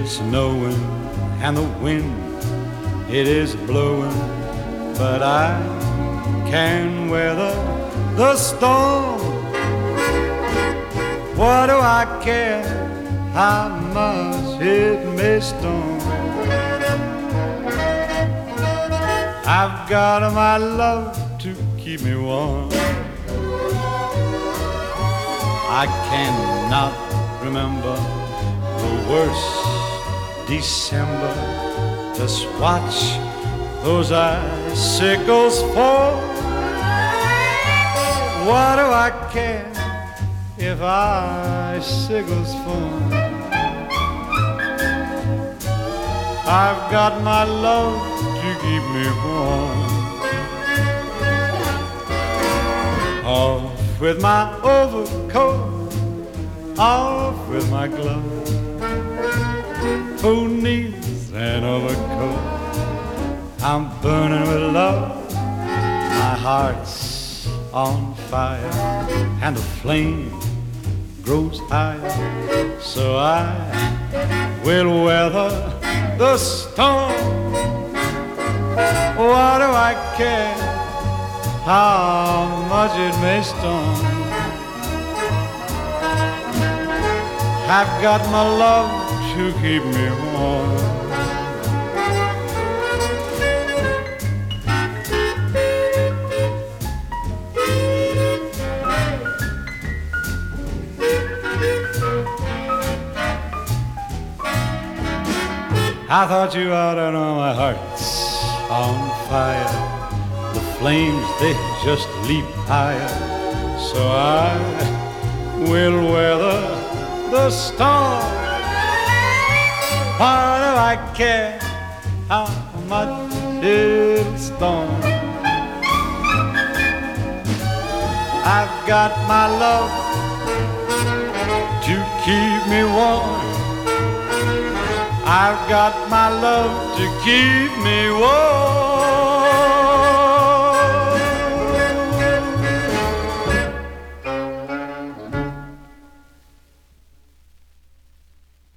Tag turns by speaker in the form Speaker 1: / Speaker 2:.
Speaker 1: snowing and the wind, it is blowing, but I can weather the storm. What do I care how much it may storm? I've got my love to keep me warm. I cannot remember the worst December. Just watch those icicles fall. What do I care if icicles fall? I've got my love to keep me warm. Off with my overcoat, off with my gloves. Who needs an overcoat? I'm burning with love. My heart's on fire and the flame grows higher, so I will weather the storm. What do I care how much it may storm? I've got my love to keep me warm. I thought you ought to know my heart's on fire. The flames, they just leap higher, so I will weather the storm. Why do I care how much it'll storm? I've got my love to keep me warm. I've got my love to keep me warm.